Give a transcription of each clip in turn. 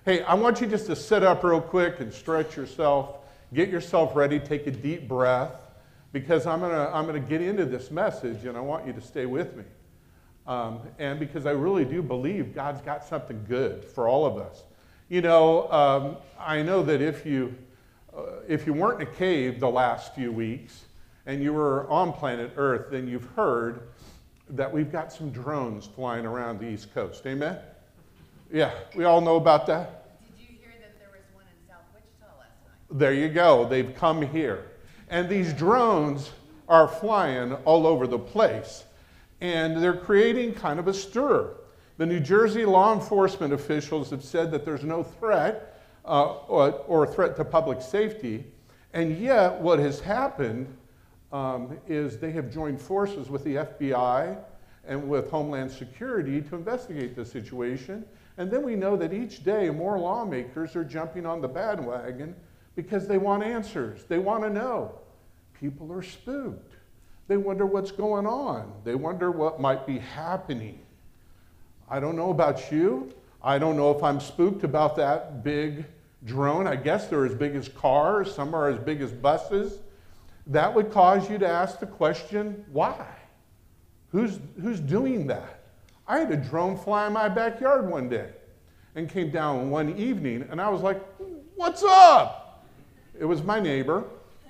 Hey, I want you just to sit up real quick and stretch yourself, get yourself ready, take a deep breath, because I'm gonna get into this message, and I want you to stay with me. And because I really do believe God's got something good for all of us. You know, I know that if you weren't in a cave the last few weeks and you were on planet Earth, then you've heard that we've got some drones flying around the East Coast. Amen? Yeah, we all know about that. Did you hear that there was one in South Wichita last night? There you go. They've come here. And these drones are flying all over the place. And they're creating kind of a stir. The New Jersey law enforcement officials have said that there's no threat or threat to public safety. And yet what has happened is they have joined forces with the FBI and with Homeland Security to investigate the situation. And then we know that each day more lawmakers are jumping on the bandwagon because they want answers. They want to know. People are spooked. They wonder what's going on. They wonder what might be happening. I don't know about you. I don't know if I'm spooked about that big drone. I guess they're as big as cars. Some are as big as buses. That would cause you to ask the question, why? Who's doing that? I had a drone fly in my backyard one day and came down one evening, and I was like, what's up? It was my neighbor.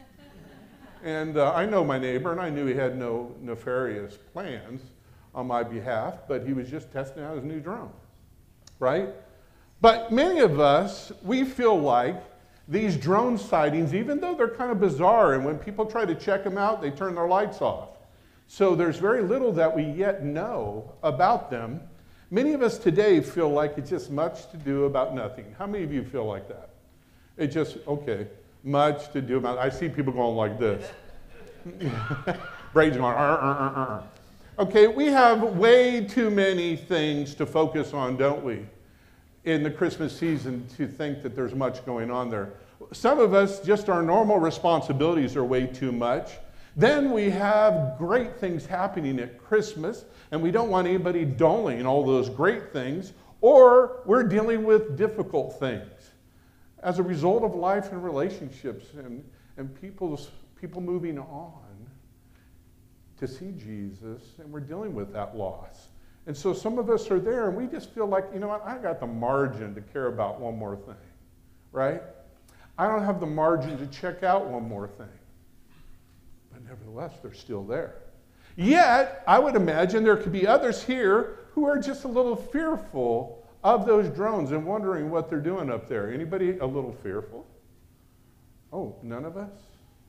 And I know my neighbor, and I knew he had no nefarious plans on my behalf, but he was just testing out his new drone, right? But many of us, we feel like these drone sightings, even though they're kind of bizarre, and when people try to check them out, they turn their lights off. So there's very little that we yet know about them. Many of us today feel like it's just much to do about nothing. How many of you feel like that? It just, okay. Much to do about it. I see people going like this. Braden's going, Okay, we have way too many things to focus on, don't we, in the Christmas season, to think that there's much going on there. Some of us, just our normal responsibilities are way too much. Then we have great things happening at Christmas, and we don't want anybody dulling all those great things, or we're dealing with difficult things as a result of life and relationships and people moving on to see Jesus, and we're dealing with that loss. And so some of us are there, and we just feel like, you know what, I got the margin to care about one more thing, right? I don't have the margin to check out one more thing. But nevertheless, they're still there. Yet, I would imagine there could be others here who are just a little fearful of those drones and wondering what they're doing up there. Anybody a little fearful? Oh, none of us?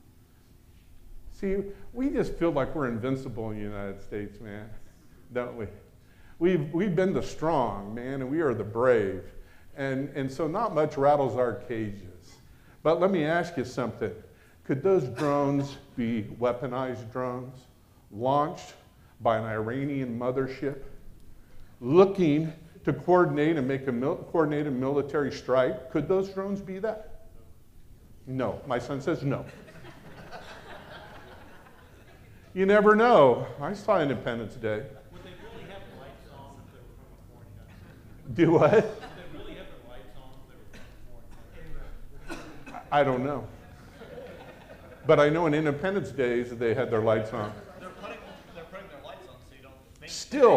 See, we just feel like we're invincible in the United States, man, don't we? We've been the strong, man, and we are the brave. And so not much rattles our cages. But let me ask you something. Could those drones be weaponized drones launched by an Iranian mothership looking to coordinate and make a coordinated military strike? Could those drones be that? No. My son says no. You never know. I saw Independence Day. Would they really have the lights on if they were from a foreign country? Do what? Would they really have the lights on if they were from a foreign country? I don't know. But I know in Independence Days they had their lights on. They're putting their lights on so you don't think.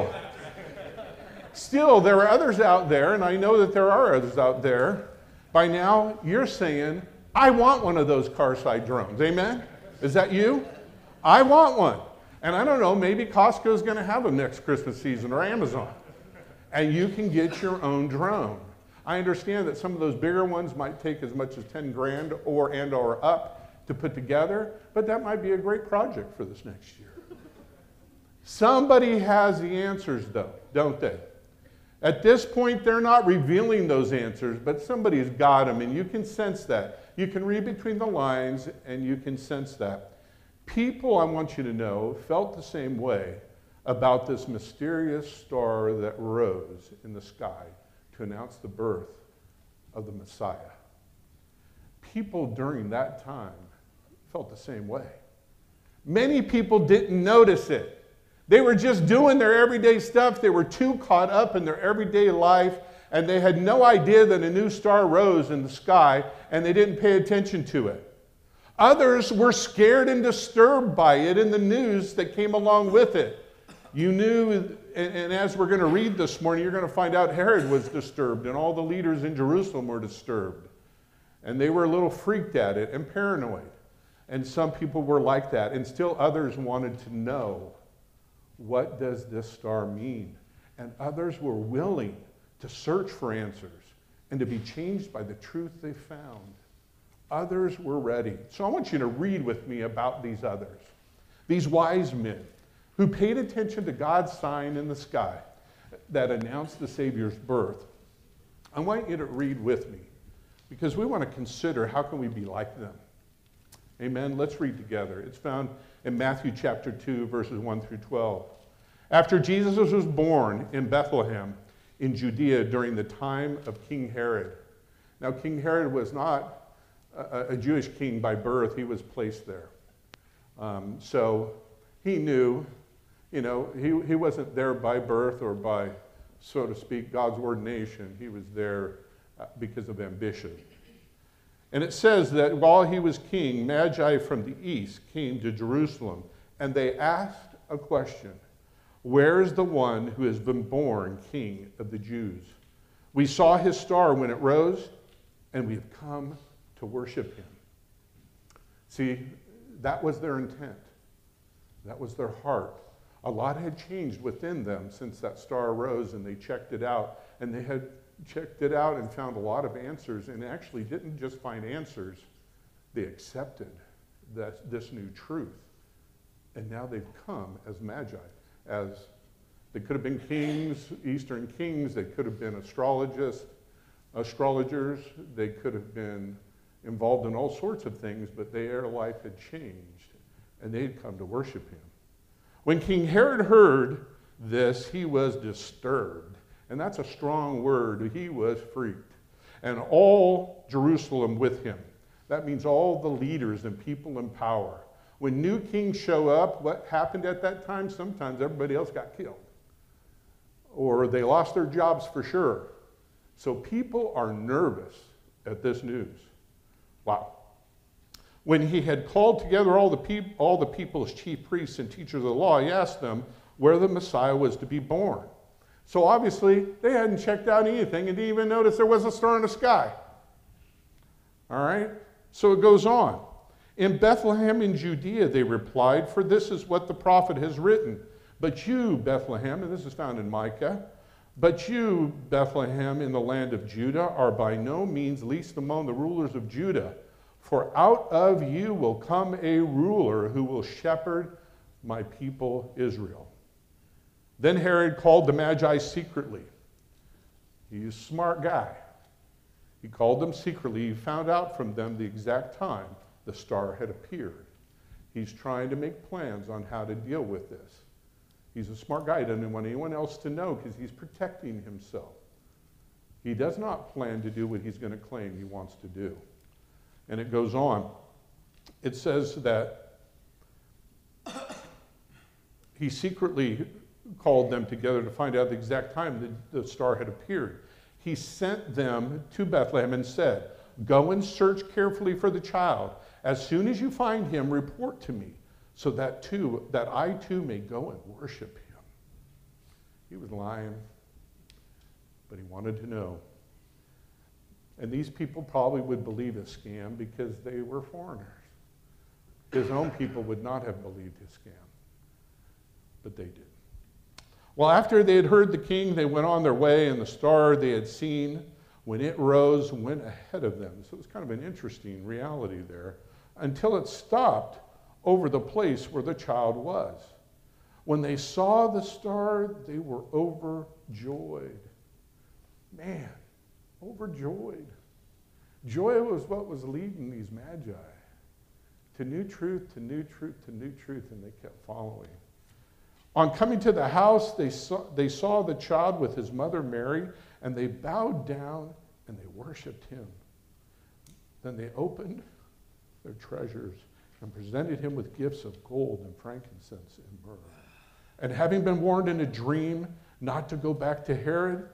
Still, there are others out there, and I know that there are others out there. By now, you're saying, I want one of those car-side drones. Amen? Is that you? I want one. And I don't know, maybe Costco's going to have them next Christmas season, or Amazon. And you can get your own drone. I understand that some of those bigger ones might take as much as 10 grand or up to put together, but that might be a great project for this next year. Somebody has the answers, though, don't they? At this point, they're not revealing those answers, but somebody's got them, and you can sense that. You can read between the lines, and you can sense that. People, I want you to know, felt the same way about this mysterious star that rose in the sky to announce the birth of the Messiah. People during that time felt the same way. Many people didn't notice it. They were just doing their everyday stuff. They were too caught up in their everyday life and they had no idea that a new star rose in the sky, and they didn't pay attention to it. Others were scared and disturbed by it in the news that came along with it. You knew, and as we're going to read this morning, you're going to find out Herod was disturbed, and all the leaders in Jerusalem were disturbed. And they were a little freaked at it and paranoid. And some people were like that, and still others wanted to know, what does this star mean? And others were willing to search for answers and to be changed by the truth they found. Others were ready. So I want you to read with me about these others, these wise men who paid attention to God's sign in the sky that announced the Savior's birth. I want you to read with me because we want to consider how can we be like them. Amen. Let's read together. It's found in Matthew chapter 2, verses 1 through 12. After Jesus was born in Bethlehem in Judea during the time of King Herod. Now, King Herod was not a Jewish king by birth. He was placed there. So he knew, he wasn't there by birth or by, so to speak, God's ordination. He was there because of ambition. And it says that while he was king, Magi from the east came to Jerusalem, and they asked a question. Where is the one who has been born King of the Jews? We saw his star when it rose, and we have come to worship him. See, that was their intent. That was their heart. A lot had changed within them since that star rose, and they checked it out. And they had checked it out and found a lot of answers, and actually didn't just find answers, they accepted this new truth. And now they've come as magi, as they could have been kings, Eastern kings, they could have been astrologers, they could have been involved in all sorts of things, but their life had changed, and they'd come to worship him. When King Herod heard this, he was disturbed. And that's a strong word. He was freaked. And all Jerusalem with him. That means all the leaders and people in power. When new kings show up, what happened at that time? Sometimes everybody else got killed. Or they lost their jobs for sure. So people are nervous at this news. Wow. When he had called together all the people's chief priests and teachers of the law, he asked them where the Messiah was to be born. So obviously, they hadn't checked out anything and didn't even notice there was a star in the sky. All right? So it goes on. In Bethlehem in Judea, they replied, for this is what the prophet has written. But you, Bethlehem, and this is found in Micah, but you, Bethlehem, in the land of Judah, are by no means least among the rulers of Judah. For out of you will come a ruler who will shepherd my people Israel. Then Herod called the Magi secretly. He's a smart guy. He called them secretly. He found out from them the exact time the star had appeared. He's trying to make plans on how to deal with this. He's a smart guy. He doesn't want anyone else to know because he's protecting himself. He does not plan to do what he's going to claim he wants to do. And it goes on. It says that he secretly called them together to find out the exact time that the star had appeared. He sent them to Bethlehem and said, go and search carefully for the child. As soon as you find him, report to me, so that I too may go and worship him. He was lying, but he wanted to know. And these people probably would believe his scam because they were foreigners. His own people would not have believed his scam, but they did. Well, after they had heard the king, they went on their way, and the star they had seen, when it rose, went ahead of them. So it was kind of an interesting reality there, until it stopped over the place where the child was. When they saw the star, they were overjoyed. Man, overjoyed. Joy was what was leading these magi to new truth, to new truth, to new truth, and they kept following. On coming to the house, they saw the child with his mother Mary, and they bowed down and they worshiped him. Then they opened their treasures and presented him with gifts of gold and frankincense and myrrh. And having been warned in a dream not to go back to Herod,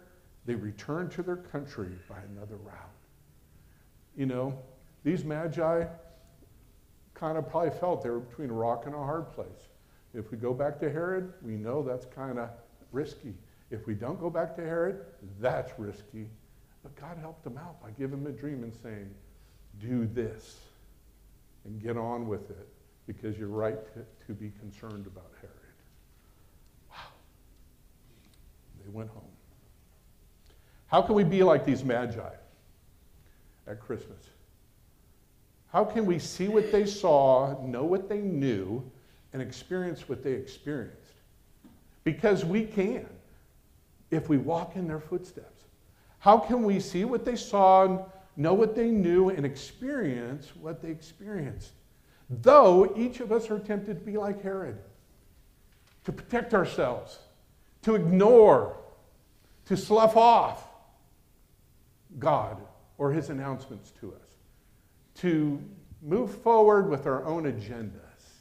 They returned to their country by another route. You know, these magi kind of probably felt they were between a rock and a hard place. If we go back to Herod, we know that's kind of risky. If we don't go back to Herod, that's risky. But God helped them out by giving them a dream and saying, do this and get on with it because you're right to be concerned about Herod. Wow. They went home. How can we be like these magi at Christmas? How can we see what they saw, know what they knew, and experience what they experienced? Because we can, if we walk in their footsteps. How can we see what they saw, know what they knew, and experience what they experienced? Though each of us are tempted to be like Herod, to protect ourselves, to ignore, to slough off God or his announcements to us, to move forward with our own agendas.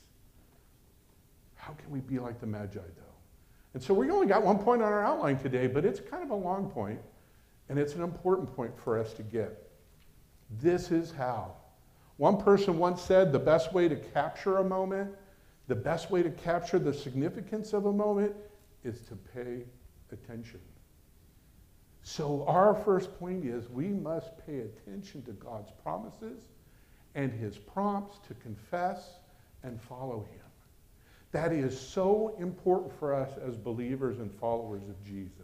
How can we be like the Magi, though? And so we only got one point on our outline today, but it's kind of a long point, and it's an important point for us to get. This is how. One person once said the best way to capture a moment, the best way to capture the significance of a moment is to pay attention. So our first point is we must pay attention to God's promises and his prompts to confess and follow him. That is so important for us as believers and followers of Jesus.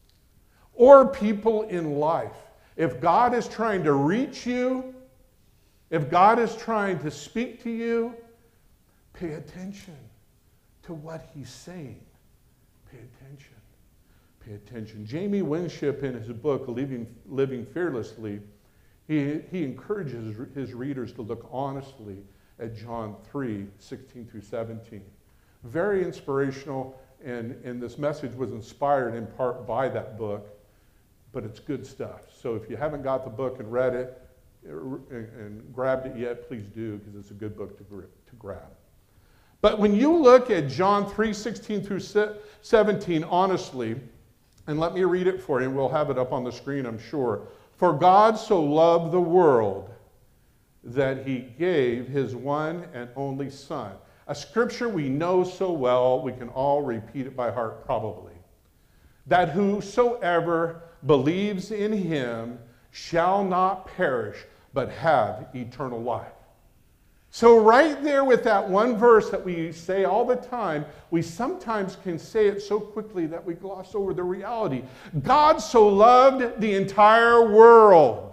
Or people in life. If God is trying to reach you, if God is trying to speak to you, pay attention to what he's saying. Pay attention. Pay attention. Jamie Winship, in his book, Living Fearlessly, he encourages his readers to look honestly at John 3:16 through 17. Very inspirational, and this message was inspired in part by that book, but it's good stuff. So if you haven't got the book and read it and grabbed it yet, please do, because it's a good book to grab. But when you look at John 3:16 through 17 honestly, and let me read it for you, and we'll have it up on the screen, I'm sure. For God so loved the world that he gave his one and only Son. A scripture we know so well, we can all repeat it by heart probably. That whosoever believes in him shall not perish, but have eternal life. So right there with that one verse that we say all the time, we sometimes can say it so quickly that we gloss over the reality. God so loved the entire world.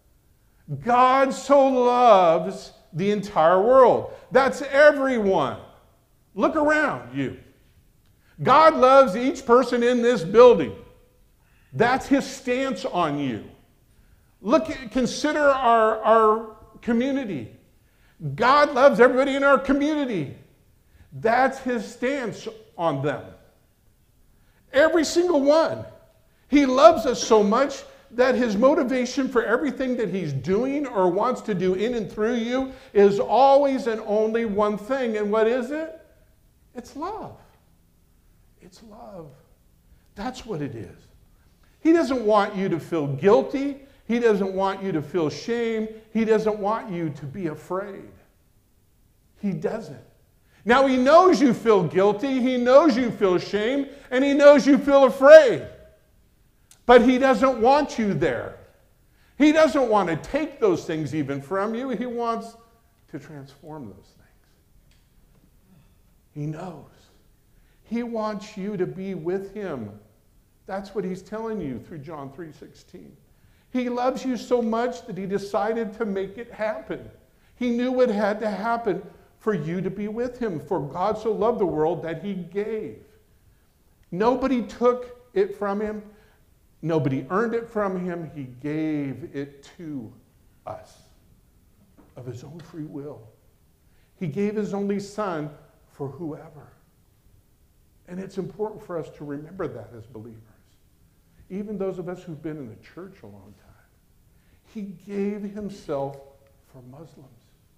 God so loves the entire world. That's everyone. Look around you. God loves each person in this building. That's his stance on you. Consider our community. God loves everybody in our community. That's his stance on them. Every single one. He loves us so much that his motivation for everything that he's doing or wants to do in and through you is always and only one thing. And what is it? It's love. It's love. That's what it is. He doesn't want you to feel guilty. He doesn't want you to feel shame. He doesn't want you to be afraid. He doesn't. Now, he knows you feel guilty. He knows you feel shame. And he knows you feel afraid. But he doesn't want you there. He doesn't want to take those things even from you. He wants to transform those things. He knows. He wants you to be with him. That's what he's telling you through John 3:16. He loves you so much that he decided to make it happen. He knew what had to happen for you to be with him. For God so loved the world that he gave. Nobody took it from him. Nobody earned it from him. He gave it to us of his own free will. He gave his only Son for whoever. And it's important for us to remember that as believers. Even those of us who've been in the church a long time. He gave himself for Muslims.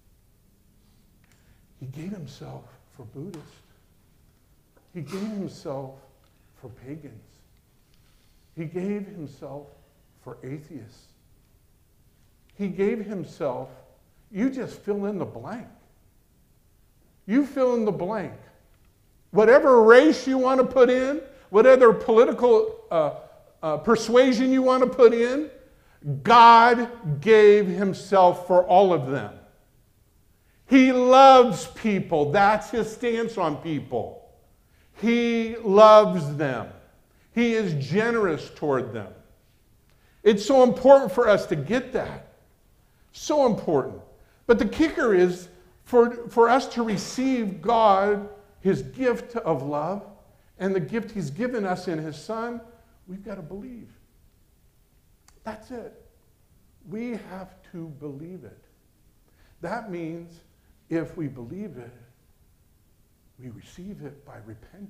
He gave himself for Buddhists. He gave himself for pagans. He gave himself for atheists. He gave himself, you just fill in the blank. You fill in the blank. Whatever race you want to put in, whatever political persuasion you want to put in, God gave himself for all of them. He loves people. That's his stance on people. He loves them. He is generous toward them. It's so important for us to get that. So important. But the kicker is for us to receive God, his gift of love, and the gift he's given us in his Son, we've got to believe. That's it. We have to believe it. That means if we believe it, we receive it by repenting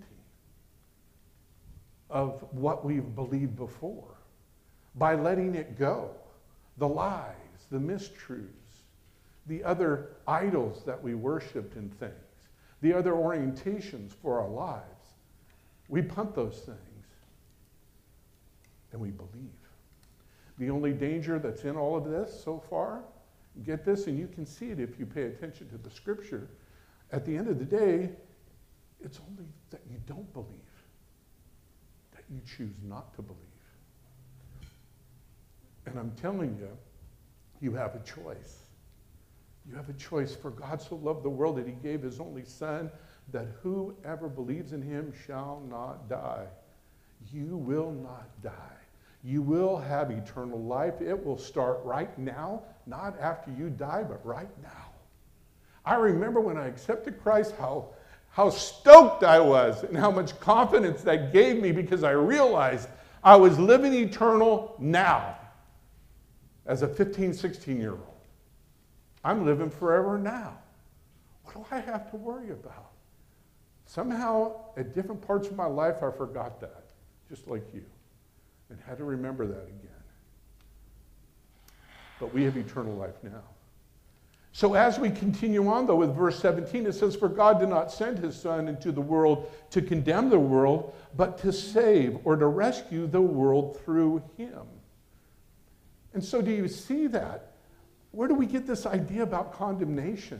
of what we've believed before, by letting it go, the lies, the mistruths, the other idols that we worshiped and things, the other orientations for our lives. We punt those things and we believe. The only danger that's in all of this so far, get this, and you can see it if you pay attention to the scripture, at the end of the day, it's only that you don't believe, that you choose not to believe. And I'm telling you, you have a choice. You have a choice. For God so loved the world that he gave his only Son, that whoever believes in him shall not die. You will not die. You will have eternal life. It will start right now, not after you die, but right now. I remember when I accepted Christ, how stoked I was and how much confidence that gave me, because I realized I was living eternal now as a 15, 16-year-old. I'm living forever now. What do I have to worry about? Somehow, at different parts of my life, I forgot that, just like you, and had to remember that again. But we have eternal life now. So as we continue on, though, with verse 17, it says, "For God did not send his Son into the world to condemn the world, but to save," or to rescue the world through him. And so do you see that? Where do we get this idea about condemnation?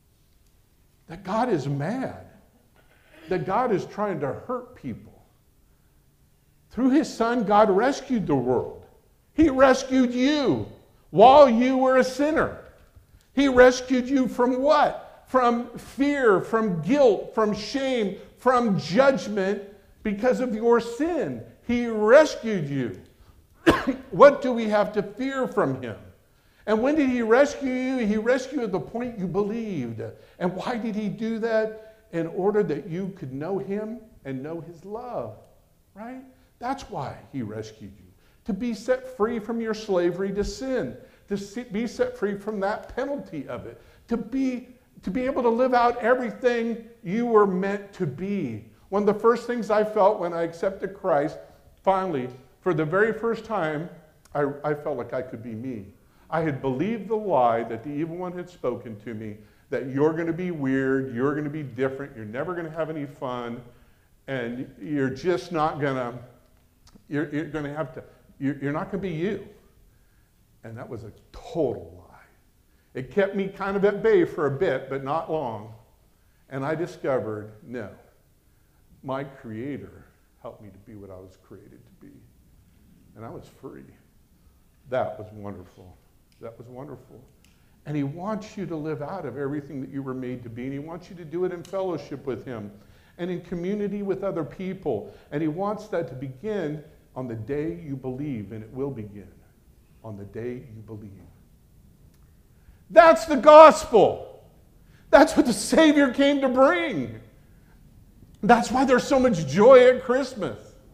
That God is mad. That God is trying to hurt people. Through his Son, God rescued the world. He rescued you while you were a sinner. He rescued you from what? From fear, from guilt, from shame, from judgment because of your sin. He rescued you. What do we have to fear from him? And when did he rescue you? He rescued you at the point you believed. And why did he do that? In order that you could know him and know his love, right? That's why he rescued you. To be set free from your slavery to sin. To be set free from that penalty of it. To be able to live out everything you were meant to be. One of the first things I felt when I accepted Christ, finally, for the very first time, I felt like I could be me. I had believed the lie that the evil one had spoken to me, that you're going to be weird, you're going to be different, you're never going to have any fun, and you're just not going to, you're going to have to, you're not going to be you. And that was a total lie. It kept me kind of at bay for a bit, but not long. And I discovered, no, my Creator helped me to be what I was created to be. And I was free. That was wonderful. That was wonderful. And he wants you to live out of everything that you were made to be. And he wants you to do it in fellowship with him and in community with other people. And he wants that to begin on the day you believe, and it will begin on the day you believe. That's the gospel. That's what the Savior came to bring. That's why there's so much joy at Christmas.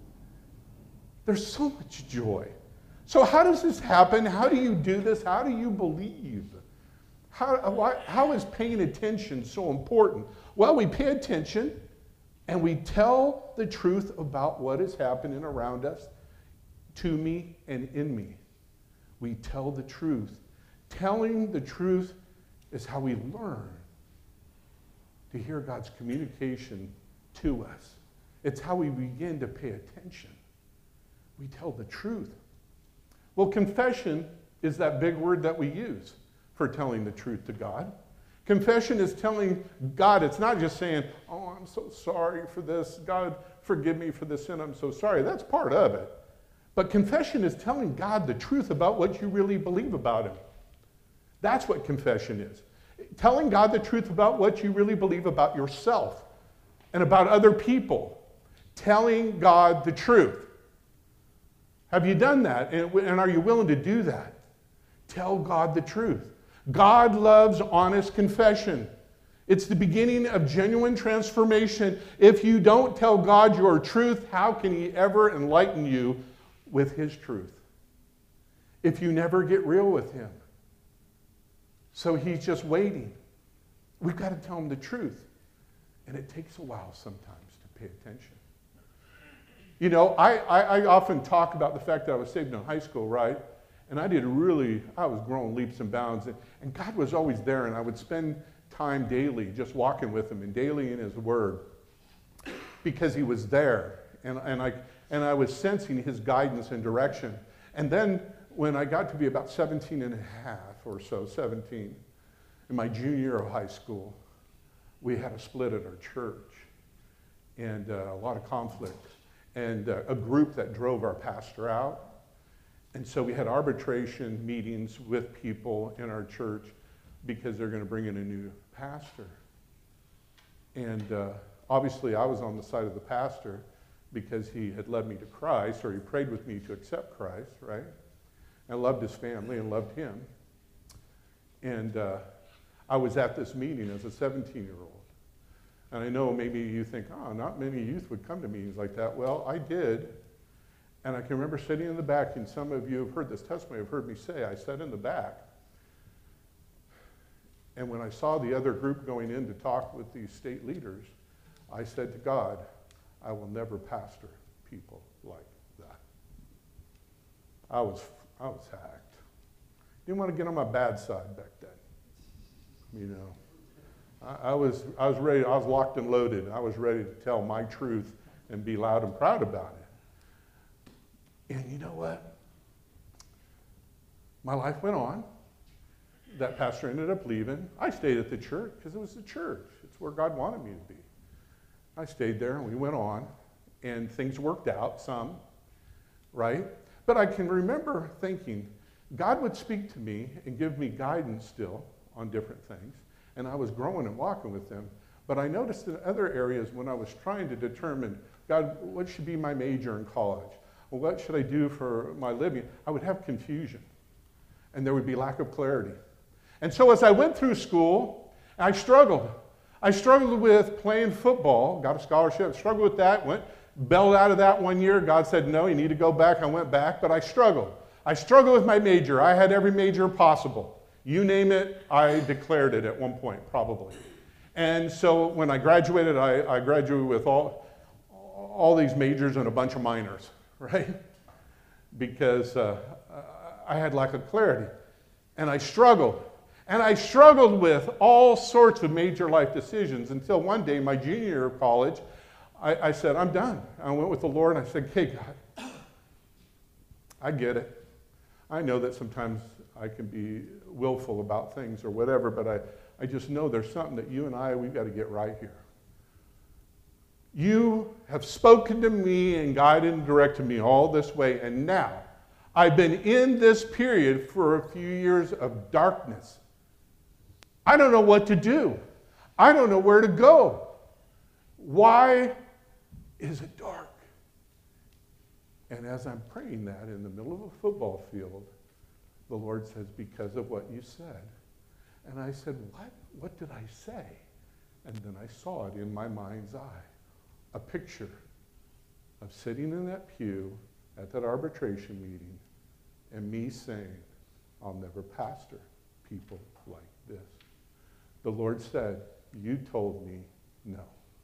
There's so much joy. So how does this happen? How do you do this? How do you believe? How is paying attention so important? Well, we pay attention and we tell the truth about what is happening around us, to me and in me. We tell the truth. Telling the truth is how we learn to hear God's communication to us. It's how we begin to pay attention. We tell the truth. Well, confession is that big word that we use for telling the truth to God. Confession is telling God, it's not just saying, oh, I'm so sorry for this. God, forgive me for this sin. I'm so sorry. That's part of it. But confession is telling God the truth about what you really believe about him. That's what confession is. Telling God the truth about what you really believe about yourself and about other people. Telling God the truth. Have you done that? And are you willing to do that? Tell God the truth. God loves honest confession. It's the beginning of genuine transformation. If you don't tell God your truth, how can he ever enlighten you with his truth? If you never get real with him. So he's just waiting. We've got to tell him the truth. And it takes a while sometimes to pay attention. You know, I often talk about the fact that I was saved in high school, right? And I was growing leaps and bounds. And God was always there, and I would spend time daily just walking with him and daily in his word because he was there. And I was sensing his guidance and direction. And then when I got to be about 17 and a half or so, 17, in my junior year of high school, we had a split at our church and a lot of conflict. And a group that drove our pastor out. And so we had arbitration meetings with people in our church because they're going to bring in a new pastor. And obviously I was on the side of the pastor because he had led me to Christ, or he prayed with me to accept Christ, right? I loved his family and loved him. And I was at this meeting as a 17-year-old. And I know maybe you think, oh, not many youth would come to meetings like that. Well, I did. And I can remember sitting in the back, and some of you have heard this testimony, have heard me say, I sat in the back. And when I saw the other group going in to talk with these state leaders, I said to God, I will never pastor people like that. I was hacked. Didn't want to get on my bad side back then, you know. I was ready, I was locked and loaded. I was ready to tell my truth and be loud and proud about it. And you know what? My life went on. That pastor ended up leaving. I stayed at the church because it was the church. It's where God wanted me to be. I stayed there and we went on and things worked out some, right? But I can remember thinking God would speak to me and give me guidance still on different things. And I was growing and walking with him. But I noticed in other areas when I was trying to determine, God, what should be my major in college? Well, what should I do for my living? I would have confusion. And there would be lack of clarity. And so as I went through school, I struggled. I struggled with playing football, got a scholarship, struggled with that, bailed out of that one year. God said, no, you need to go back. I went back, but I struggled. I struggled with my major. I had every major possible. You name it, I declared it at one point, probably. And so when I graduated, I graduated with all these majors and a bunch of minors, right? Because I had lack of clarity. And I struggled. And I struggled with all sorts of major life decisions until one day, my junior year of college, I said, I'm done. I went with the Lord and I said, okay, God, I get it. I know that sometimes I can be willful about things or whatever, but I just know there's something that you and we've got to get right here. You have spoken to me and guided and directed me all this way, and now I've been in this period for a few years of darkness. I don't know what to do. I don't know where to go. Why is it dark? And as I'm praying that in the middle of a football field, the Lord says, because of what you said. And I said, what? What did I say? And then I saw it in my mind's eye. A picture of sitting in that pew at that arbitration meeting and me saying, I'll never pastor people like this. The Lord said, you told me no.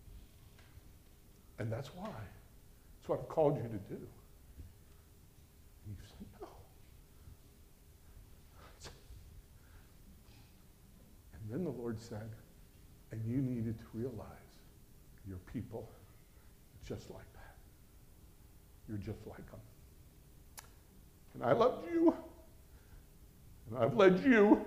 And that's why. That's what I've called you to do. And you said no. And then the Lord said, and you needed to realize your people just like that. You're just like them. And I loved you. And I've led you.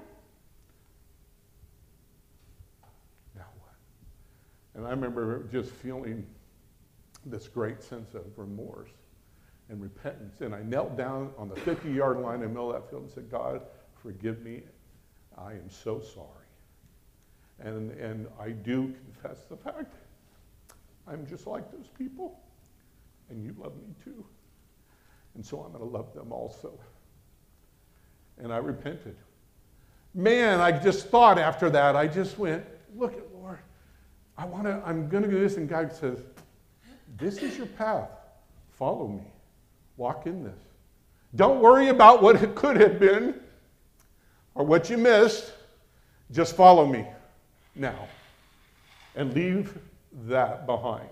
Now what? And I remember just feeling this great sense of remorse and repentance. And I knelt down on the 50-yard line in the middle of that field and said, God, forgive me. I am so sorry. And I do confess the fact I'm just like those people. And you love me too. And so I'm going to love them also. And I repented. Man, I just thought after that, I just went, look at Lord, I'm going to do this. And God says, this is your path. Follow me. Walk in this. Don't worry about what it could have been or what you missed. Just follow me now and leave that behind.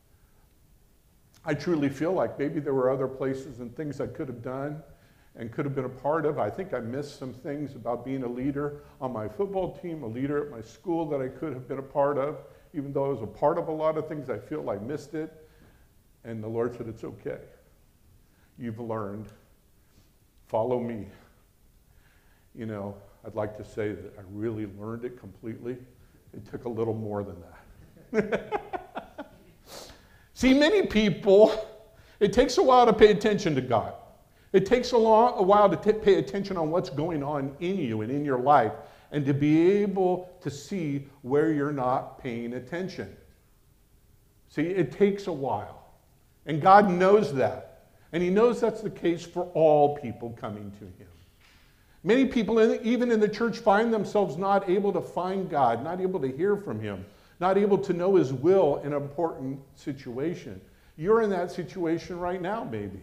I truly feel like maybe there were other places and things I could have done and could have been a part of. I think I missed some things about being a leader on my football team, a leader at my school that I could have been a part of. Even though I was a part of a lot of things, I feel I missed it. And the Lord said, it's okay. You've learned. Follow me. You know, I'd like to say that I really learned it completely. It took a little more than that. See, many people, it takes a while to pay attention to God. It takes a while to pay attention on what's going on in you and in your life and to be able to see where you're not paying attention. See, it takes a while. And God knows that. And he knows that's the case for all people coming to him. Many people, even in the church, find themselves not able to find God, not able to hear from him, not able to know his will in an important situation. You're in that situation right now, maybe.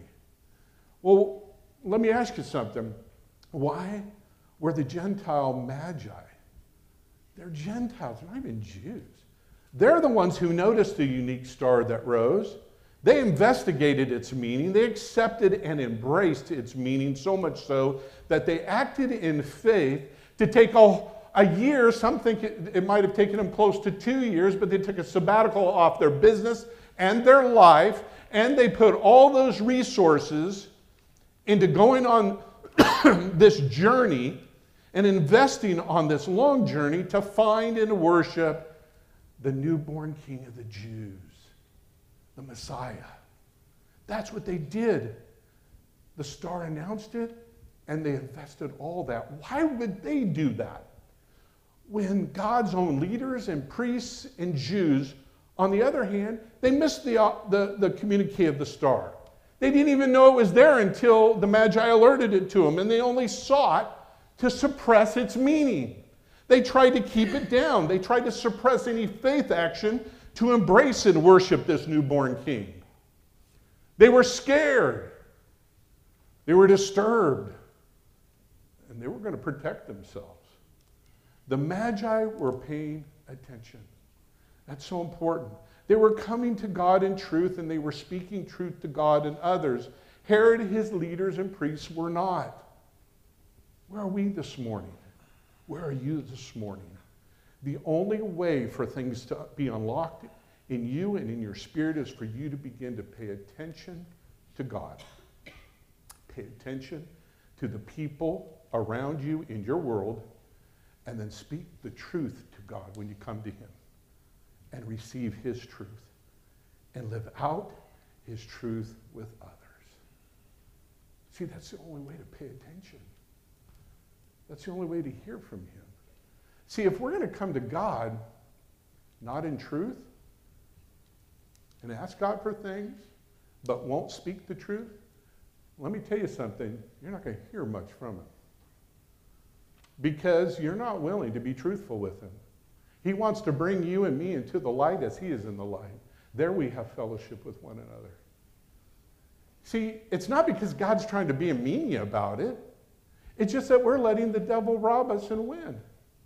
Well, let me ask you something. Why were the Gentile magi? They're Gentiles, not even Jews. They're the ones who noticed the unique star that rose. They investigated its meaning. They accepted and embraced its meaning, so much so that they acted in faith to take a year. Some think it might have taken them close to 2 years, but they took a sabbatical off their business and their life, and they put all those resources into going on this journey and investing on this long journey to find and worship the newborn King of the Jews, the Messiah. That's what they did. The star announced it, and they invested all that. Why would they do that? When God's own leaders and priests and Jews, on the other hand, they missed the communique of the star. They didn't even know it was there until the Magi alerted it to them, and they only sought to suppress its meaning. They tried to keep it down. They tried to suppress any faith action to embrace and worship this newborn king. They were scared. They were disturbed. And they were going to protect themselves. The Magi were paying attention. That's so important. They were coming to God in truth, and they were speaking truth to God and others. Herod, his leaders and priests were not. Where are we this morning? Where are you this morning? The only way for things to be unlocked in you and in your spirit is for you to begin to pay attention to God. Pay attention to the people around you in your world, and then speak the truth to God when you come to him, and receive his truth and live out his truth with others. See, that's the only way to pay attention. That's the only way to hear from him. See, if we're going to come to God not in truth and ask God for things but won't speak the truth, let me tell you something, you're not going to hear much from him, because you're not willing to be truthful with him. He wants to bring you and me into the light as he is in the light. There we have fellowship with one another. See, it's not because God's trying to be a meanie about it. It's just that we're letting the devil rob us and win.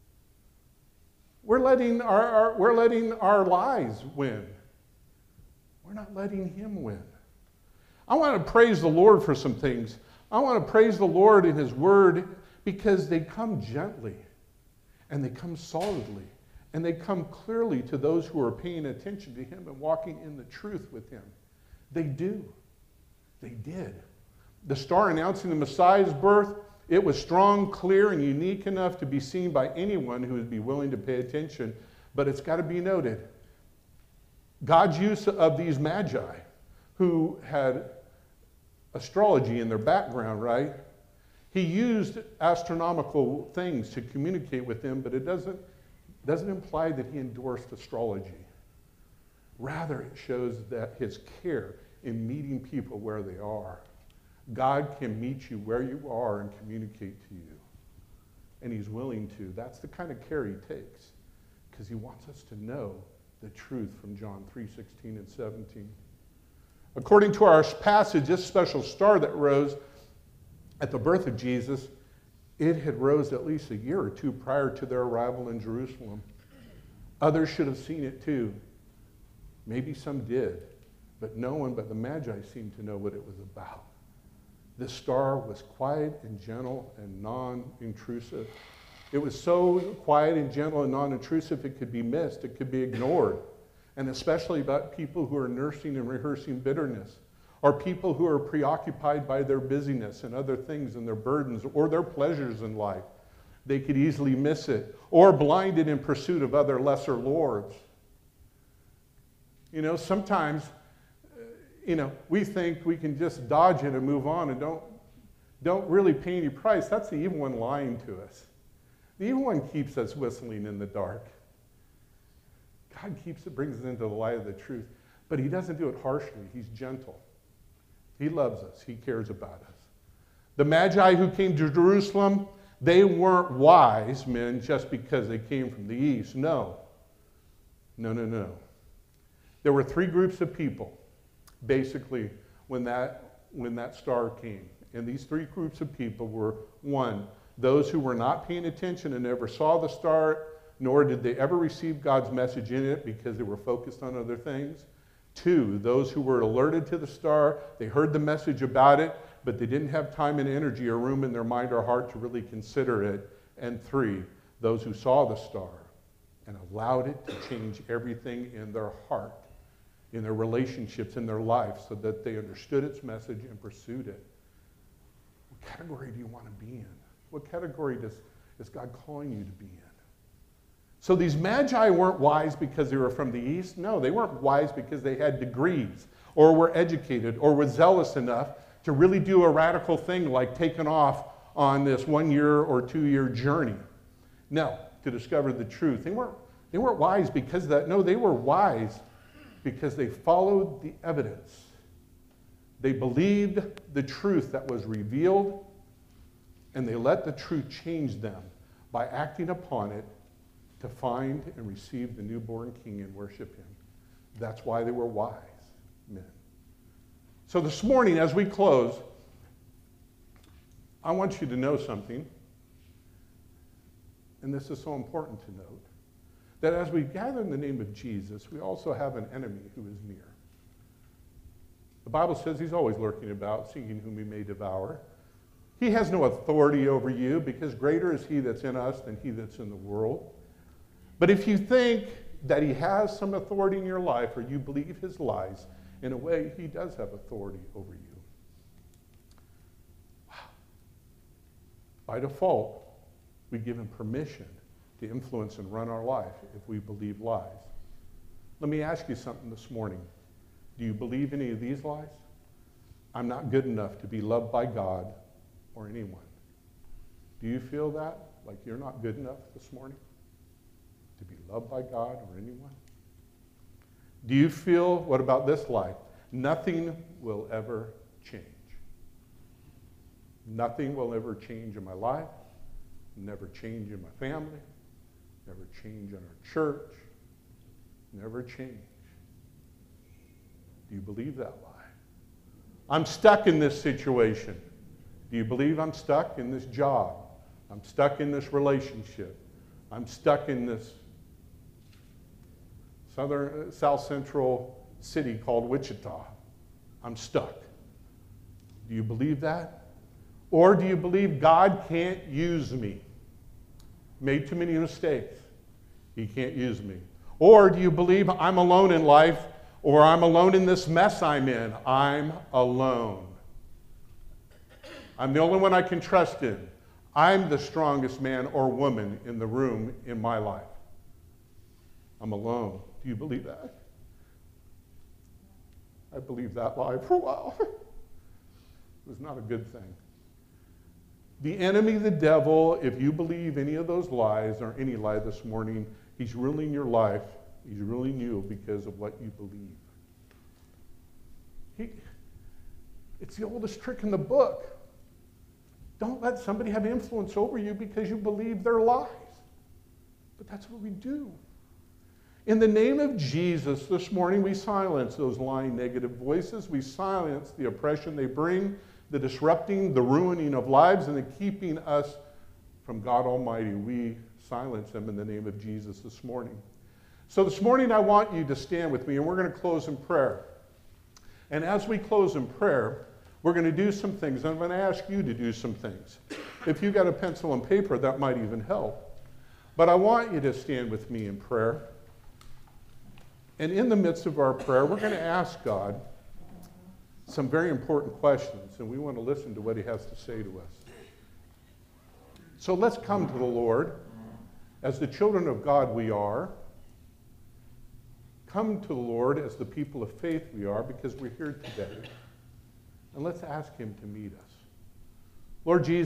We're letting our lies win. We're not letting him win. I want to praise the Lord for some things. I want to praise the Lord in his word because they come gently and they come solidly and they come clearly to those who are paying attention to him and walking in the truth with him. They do. They did. The star announcing the Messiah's birth, it was strong, clear, and unique enough to be seen by anyone who would be willing to pay attention. But it's got to be noted, God's use of these magi, who had astrology in their background, right? He used astronomical things to communicate with them, but it doesn't imply that he endorsed astrology. Rather, it shows that his care in meeting people where they are. God can meet you where you are and communicate to you. And he's willing to. That's the kind of care he takes, because he wants us to know the truth from John 3:16 and 17. According to our passage, this special star that rose at the birth of Jesus, it had rose at least a year or two prior to their arrival in Jerusalem. Others should have seen it too. Maybe some did, but no one but the Magi seemed to know what it was about. This star was quiet and gentle and non-intrusive. It was so quiet and gentle and non-intrusive it could be missed, it could be ignored. And especially about people who are nursing and rehearsing bitterness, or people who are preoccupied by their busyness and other things and their burdens or their pleasures in life. They could easily miss it, or blinded in pursuit of other lesser lords. You know, sometimes, we think we can just dodge it and move on and don't really pay any price. That's the evil one lying to us. The evil one keeps us whistling in the dark. God brings us into the light of the truth. But he doesn't do it harshly. He's gentle. He loves us. He cares about us. The Magi who came to Jerusalem, they weren't wise men just because they came from the east. No. No. There were three groups of people, basically, when that star came. And these three groups of people were, one, those who were not paying attention and never saw the star, nor did they ever receive God's message in it because they were focused on other things. Two, those who were alerted to the star, they heard the message about it, but they didn't have time and energy or room in their mind or heart to really consider it. And three, those who saw the star and allowed it to change everything in their heart, in their relationships, in their life, so that they understood its message and pursued it. What category do you want to be in? What category is God calling you to be in? So these Magi weren't wise because they were from the east. No, they weren't wise because they had degrees or were educated or were zealous enough to really do a radical thing like taking off on this 1 year or 2 year journey. No, to discover the truth. They weren't wise because of that. No, they were wise because they followed the evidence. They believed the truth that was revealed, and they let the truth change them by acting upon it to find and receive the newborn King and worship him. That's why they were wise men. So this morning, as we close, I want you to know something, and this is so important to note, that as we gather in the name of Jesus, we also have an enemy who is near. The Bible says he's always lurking about, seeking whom he may devour. He has no authority over you, because greater is he that's in us than he that's in the world. But if you think that he has some authority in your life, or you believe his lies, in a way, he does have authority over you. Wow. By default, we give him permission to influence and run our life if we believe lies. Let me ask you something this morning. Do you believe any of these lies? I'm not good enough to be loved by God or anyone. Do you feel that? Like you're not good enough this morning to be loved by God or anyone? Do you feel, what about this lie? Nothing will ever change. Nothing will ever change in my life, never change in my family, never change in our church, never change. Do you believe that lie? I'm stuck in this situation. Do you believe I'm stuck in this job? I'm stuck in this relationship. I'm stuck in this South Central city called Wichita. I'm stuck. Do you believe that? Or do you believe God can't use me? Made too many mistakes. He can't use me. Or do you believe I'm alone in life, or I'm alone in this mess I'm in? I'm alone. I'm the only one I can trust in. I'm the strongest man or woman in the room in my life. I'm alone. Do you believe that? I believed that lie for a while. It was not a good thing. The enemy, the devil, if you believe any of those lies or any lie this morning, he's ruling your life. He's ruling you because of what you believe. It's the oldest trick in the book. Don't let somebody have influence over you because you believe their lies. But that's what we do. In the name of Jesus, this morning we silence those lying negative voices. We silence the oppression they bring, the disrupting, the ruining of lives, and the keeping us from God Almighty. We silence them in the name of Jesus this morning. So this morning I want you to stand with me, and we're going to close in prayer. And as we close in prayer, we're going to do some things. I'm going to ask you to do some things. If you got a pencil and paper, that might even help. But I want you to stand with me in prayer. And in the midst of our prayer, we're going to ask God some very important questions, and we want to listen to what he has to say to us. So let's come to the Lord as the children of God we are. Come to the Lord as the people of faith we are, because we're here today. And let's ask him to meet us. Lord Jesus,